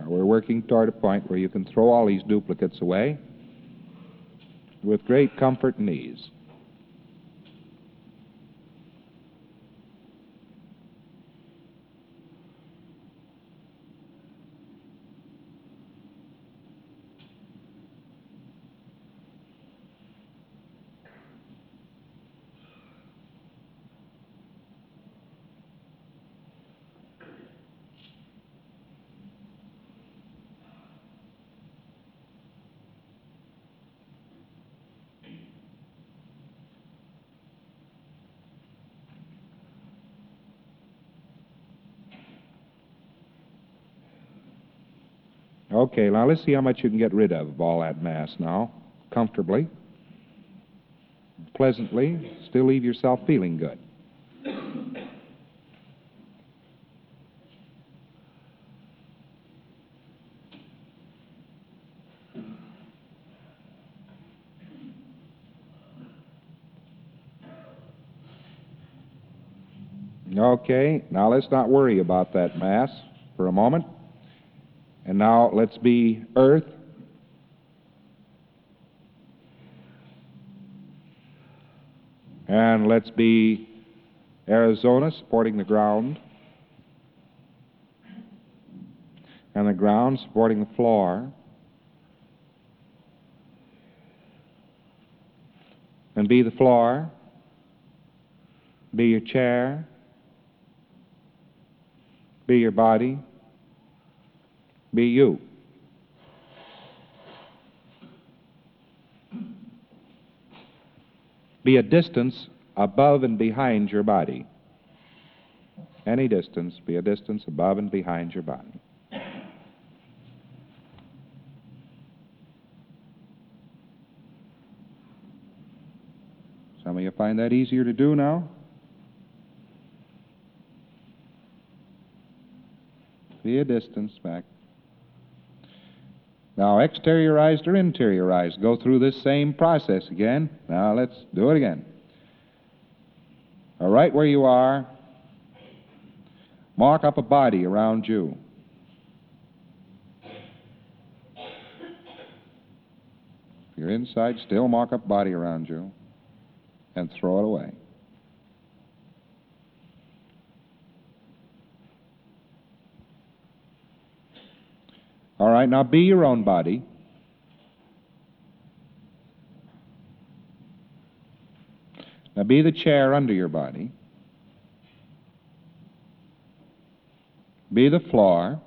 We're working toward a point where you can throw all these duplicates away with great comfort and ease. Okay, now let's see how much you can get rid of all that mass now, comfortably, pleasantly, still leave yourself feeling good. Okay, now let's not worry about that mass for a moment. And now let's be earth. And let's be Arizona supporting the ground. And the ground supporting the floor. And be the floor. Be your chair. Be your body. Be you. Be a distance above and behind your body. Any distance, be a distance above and behind your body. Some of you find that easier to do now? Be a distance back. Now, exteriorized or interiorized, go through this same process again. Now, let's do it again. All right, where you are, mark up a body around you. If you're inside, still mark up body around you and throw it away. All right, now be your own body. Now be the chair under your body. Be the floor.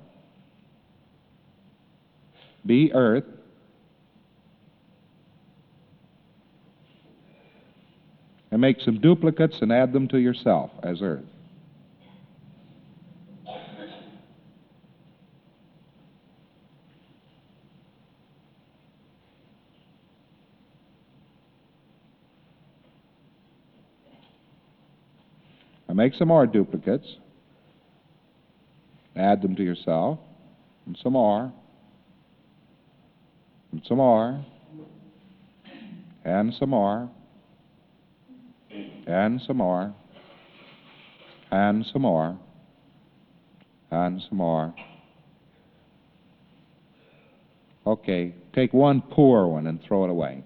Be earth. And make some duplicates and add them to yourself as earth. Now make some more duplicates. Add them to yourself. And some more. And some more. And some more. And some more. And some more. And some more. Okay, take one poor one and throw it away.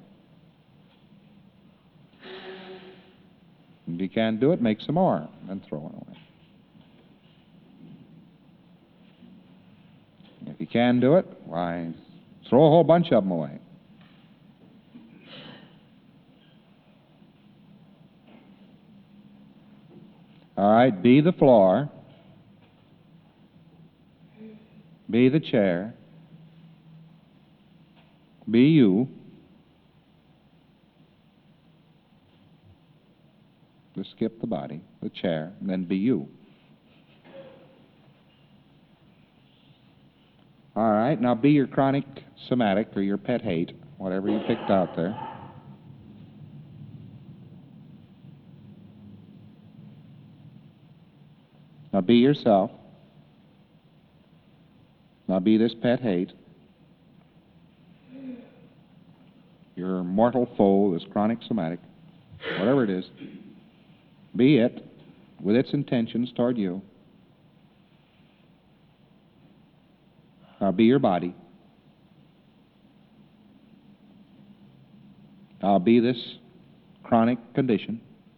If you can't do it, make some more and throw it away. If you can do it, why, throw a whole bunch of them away. All right, be the floor. Be the chair. Be you. Just skip the body, the chair, and then be you. All right, now be your chronic somatic or your pet hate, whatever you picked out there. Now be yourself. Now be this pet hate. Your mortal foe, this chronic somatic, whatever it is. Be it with its intentions toward you. I'll be your body. I'll be this chronic condition.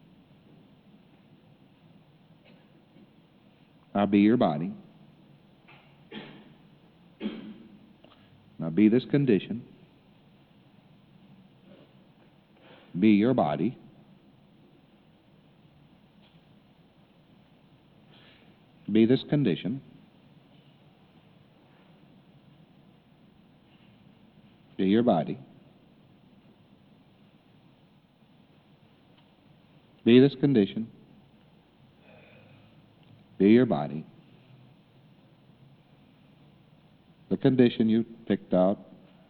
I'll be your body. I'll be this condition. Be your body. Be this condition. Be your body. Be this condition. Be your body. The condition you picked out.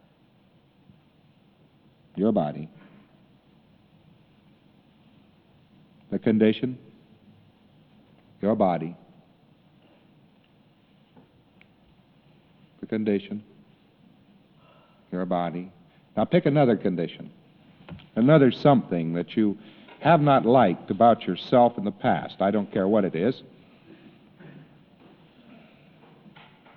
Your body. The condition. Your body. The condition. Your body. Now pick another condition. Another something that you have not liked about yourself in the past. I don't care what it is.